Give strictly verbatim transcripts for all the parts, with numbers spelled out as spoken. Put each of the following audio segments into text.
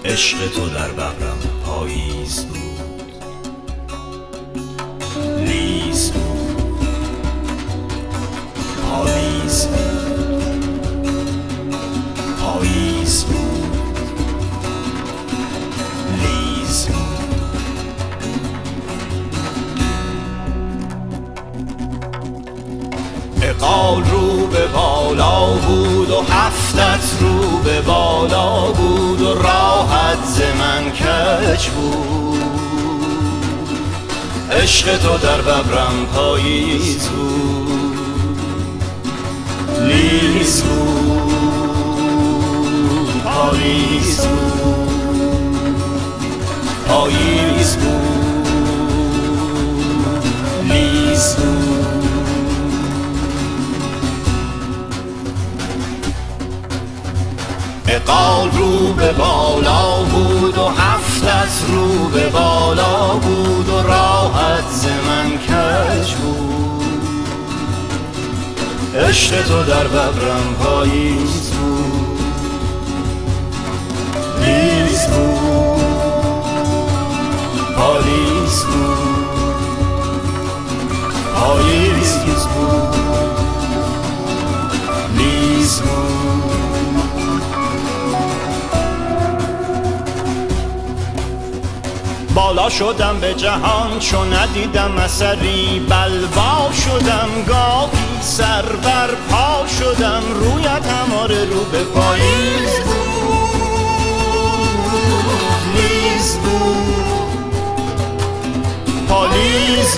عشق تو در ببرم پاییز بود، لیز بود، پاییز بود، پاییز بود، لیز بود. اقال رو به بالا بود و هفتت رو به بالا بود و راحت ز من کج بود. عشق تو در ببرم پاییز بود، لیز بود، پاییز بود، پاییز بود، لیز بود. اقال رو به بالا بود و هفتت رو به بالا بود و راحت ز من کج بود. عشق تو در ببرم پاییز بود، لیز بود، پاییز بود، پاییز بود، لیز بود. بالا شدم به جهان چون ندیدم اثری، بلوا شدم گاهی سر بر پا شدم، رویت هماره رو به پاییز بود، لیز بود، پاییز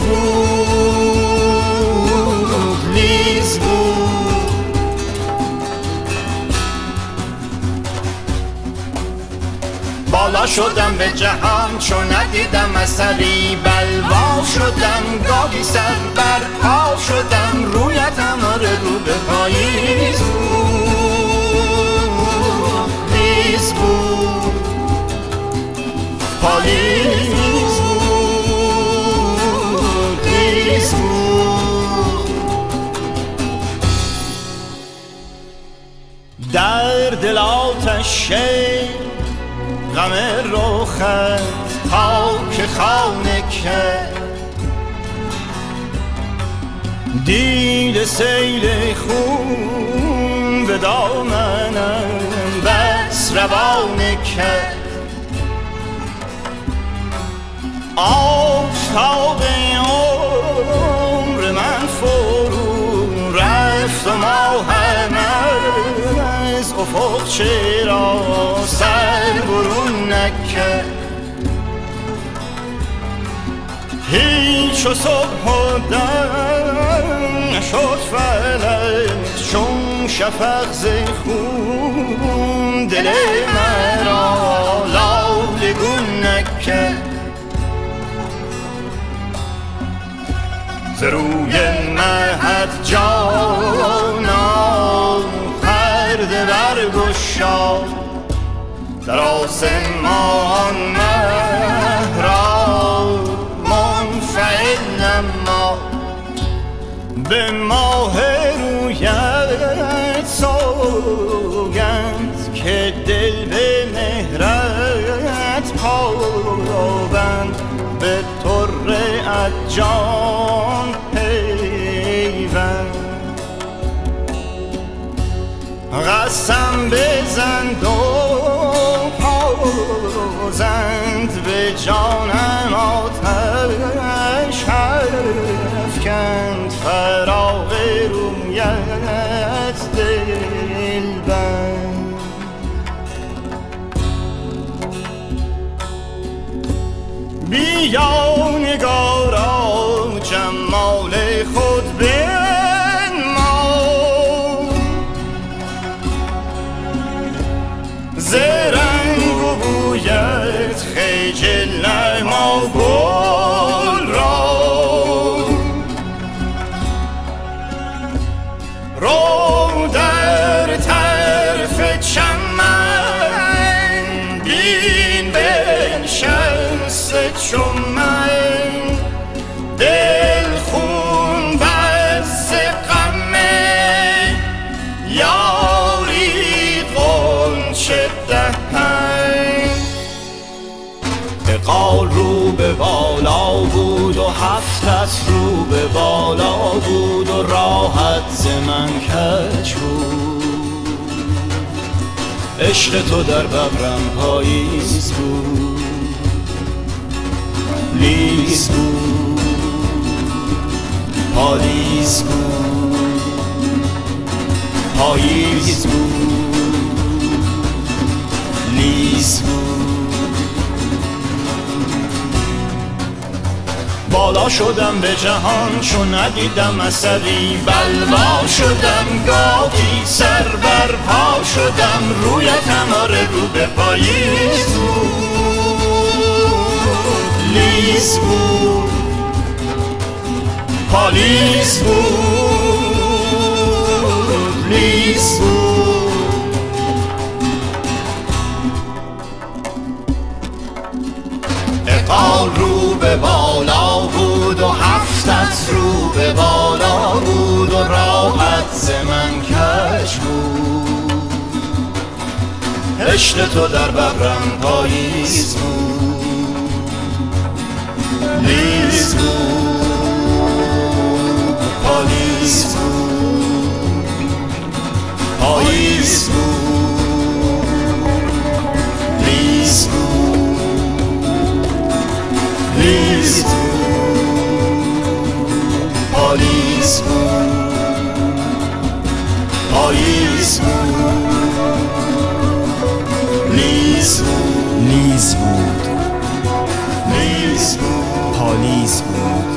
بود، لیز بود. بالا شدم به جهان چون ندیدم اثری، بلوا شدم گاهی سر بر پا شدم، رویت هماره رو به پاییز بود، لیز بود، پاییز بود، لیز بود. در دل آتش غم رخت تا که خانه کرد، دید سیل خون به دامنم بس روانه کرد. آفتاب عمر من فرو رفت و ماهم از افق چرا سر برون نکرد. هیچ و صبح و دم نشد فلک چون شفق ز خون، دل مرا لاله گون نکرد. ز روی مهد جانا پرده برگشاد، در آسمان مه را منفعل نما، به ماه رویت سوگند که دل به مهرت پابند، به طره جان پیوند. قسم بزند و پازند به جانم آتش افکند، فراق رویت دلبند. بیا نگارا جمال خود بنما، ز رنگ و بویت خجل نما گل را. رو هفتت رو به بالا بود و راحت ز من کج بود. عشق تو در ببرم پاییز بود، لیز بود، پالیز بود، پاییز بود، لیز بود. بالا شدم به جهان چون ندیدم اثری، بلوا شدم گاهی سر بر پا شدم، رویتم آره رو به پاییز بود، لیز بود، پالیز بود، لیز بود. اقال رو به بالا بود و هفتت رو به بالا بود و راحت ز من کج بود. عشق تو در ببرم پاییز بود، لیز بود، پالیز بود، پاییز بود، لیز بود، لیز بود، پالیز بود، پاییز بود، لیز بود، لیز بود، لیز بود، پالیز بود.